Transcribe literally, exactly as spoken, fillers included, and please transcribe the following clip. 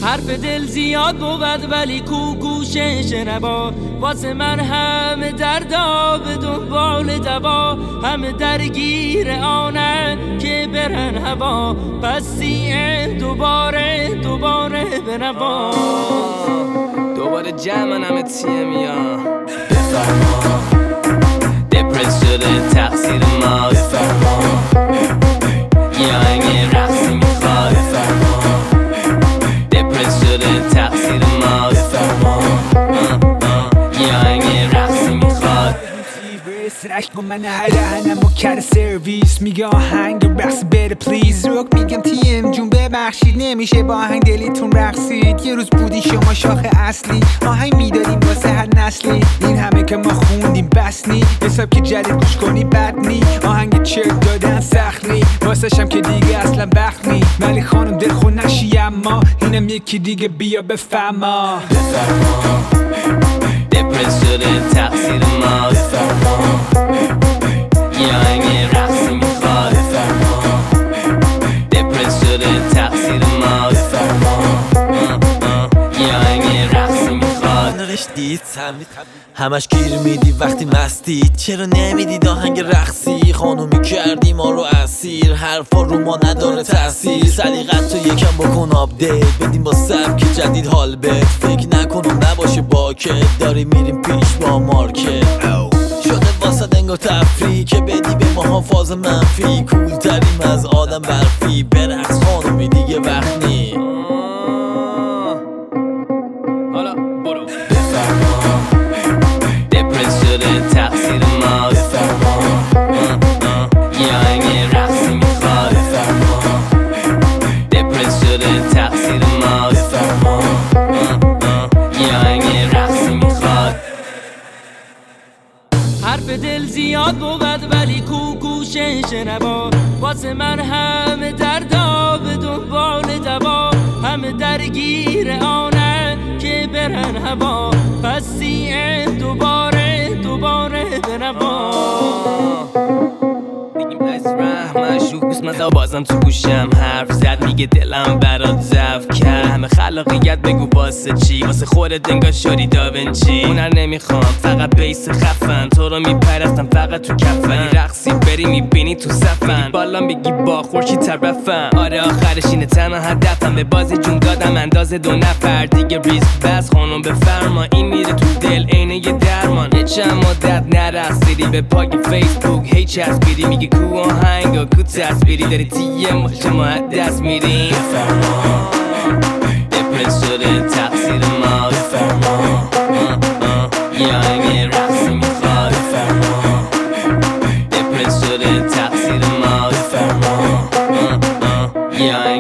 حرف دل زیاد بود ولی کو گوشه شنوا، واسه من همه دردا به دنبال دوا، همه درگیر آنه که برن هوا، پس سیه دوباره دوباره بنوا. دوباره جمعن همه تیه میان بفرما دپرس شده تقصیر ما، بفرما یا این رقصی میخواد، بفرما دپرس شده تقصیر ما، بفرما یا این رقصی میخواد. سرش کن من هرهنم و کر سرویس میگه آهنگ رقص بره پلیز. روک میگم تیم جون ببخشید نمیشه با آهنگ دلیتون رقصید. یه روز بودی شما شاخ اصلی، آهنگ میدادیم واسه هر نسلی. این همه که ما خوندیم بس نی، حساب که جدید گوش کنی بد نی. آهنگ چرک دادن سخت نی، واسه شم که دیگه اصلا بخت نی. ولی خانم دلخون نشی اما اینم یکی دیگه بیا بفهما. بفرما دپرس شده تقصیر ما، بفرما یا این رقصی میخواد، بفرما دپرس شده تقصیر ما، بفرما یا این رقصی میخواد. نوشتید همش گیر میدی وقتی مستید، چرا نمیدید آهنگ رقصی؟ خانومی کردی ما رو اسیر، حرفا رو ما نداره تاثیر. سلیقت تو یکم بکن آپدیت بدیم با سبک جدید حال بد. فکر نکنم نباشه باکت، داریم میریم پیش با مارکت. شده واسه انگار تفریح که بدی به ماها فاز منفی. کول تریم از آدم برفی، برقص خانومی دیگه وقت نی. حالا برو. بفرما دپرس شده تقصیر ما، بفرما یا این رقصی میخواد، بفرما دپرس شده تقصیر ما، بفرما یا این رقصی میخواد. حرف دل زیاد بود ولی کو گوشه شنوا، واسه من همه دردا به دنبال دوا، همه درگیر آنه که برن هوا، پس سیه دوباره دوباره بنوا. مشروب مزا بازم تو گوشم حرف زد، میگه دلم برات ضعف کرد. همه خلاقیت بگو واسه چی؟ واسه خودت انگار شدی داونچی. هنر نمیخوام فقط بیس خفن، تو رو میپرستم فقط تو کفن. رقصی بری میبینی تو صفن، بالا میگی با خورشی طرفم. آره آخرش اینه تنها هدفم، به بازی جون دادم اندازه دو نفر دیگه. ریسک بس خانم بفرما، این میره تو دل عینه یه درمان. یه چند مدت نرقصیدی به پاک فیسبوک هی چسبیدی، میگی کو آهنگا کو تصویری، داری تیه ماشه ما دست میریم. بفرما دپرس شده تقصیر ما، بفرما یا این رقصی میخواد، بفرما دپرس شده تقصیر ما، بفرما یا